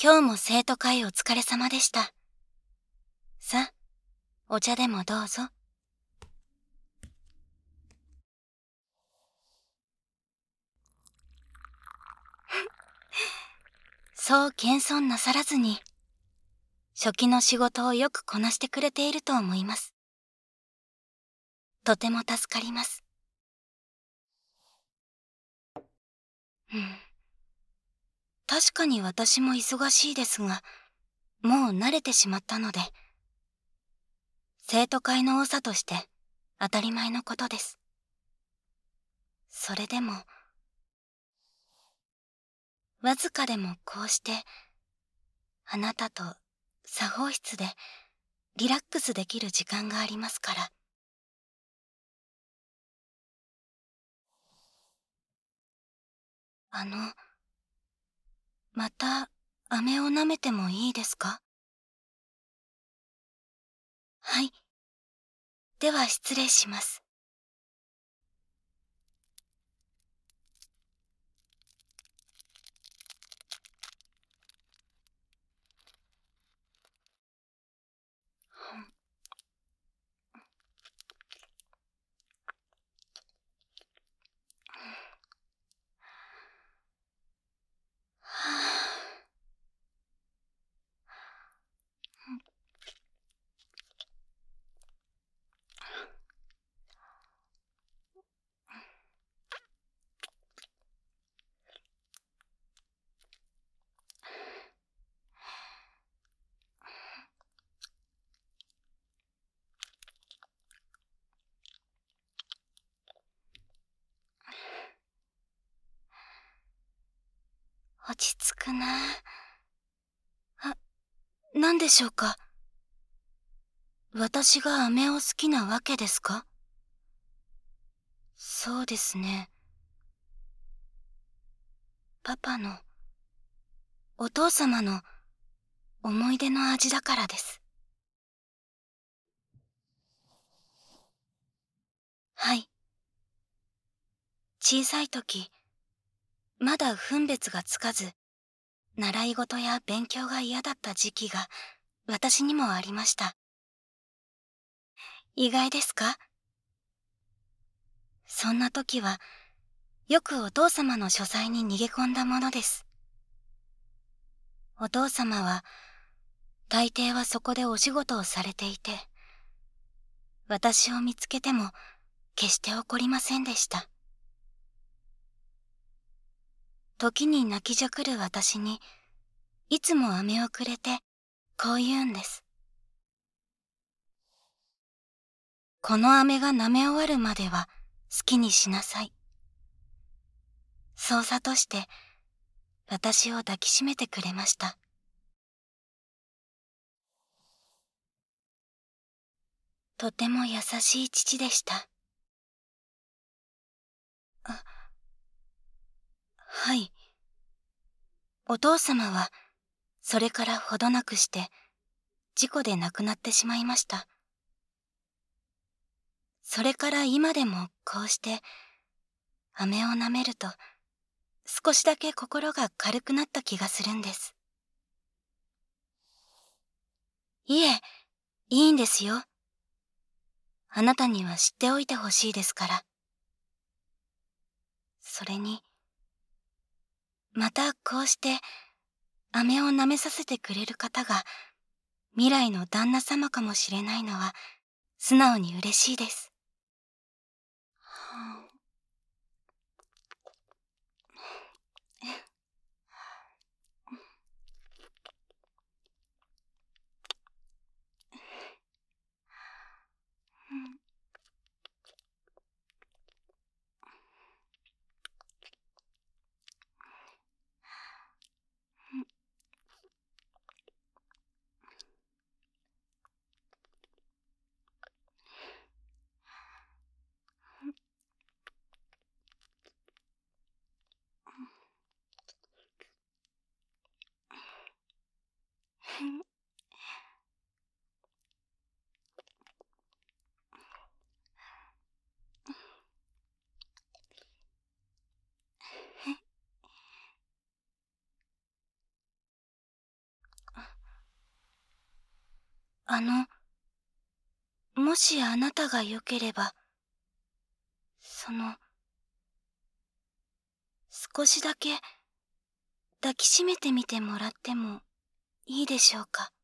今日も生徒会お疲れ様でした。さあ、お茶でもどうぞ。そう謙遜なさらずに、初期の仕事をよくこなしてくれていると思います。とても助かります。確かに私も忙しいですが、もう慣れてしまったので、生徒会の長として当たり前のことです。それでも、わずかでもこうして、あなたと作法室でリラックスできる時間がありますから。また飴を舐めてもいいですか？はい。では失礼します。落ち着くなあ。何でしょうか？私が飴を好きなわけですか？そうですね。パパの、お父様の思い出の味だからです。はい。小さい時、まだ分別がつかず、習い事や勉強が嫌だった時期が私にもありました。意外ですか？そんな時は、よくお父様の書斎に逃げ込んだものです。お父様は、大抵はそこでお仕事をされていて、私を見つけても決して怒りませんでした。時に泣きじゃくる私に、いつも飴をくれて、こう言うんです。この飴が舐め終わるまでは好きにしなさい。そう諭して、私を抱きしめてくれました。とても優しい父でした。はい。お父様は、それからほどなくして、事故で亡くなってしまいました。それから今でもこうして、飴を舐めると、少しだけ心が軽くなった気がするんです。いえ、いいんですよ。あなたには知っておいてほしいですから。それに、またこうして、飴を舐めさせてくれる方が、未来の旦那様かもしれないのは、素直に嬉しいです。 もしあなたがよければ、少しだけ抱きしめてみてもらってもいいでしょうか。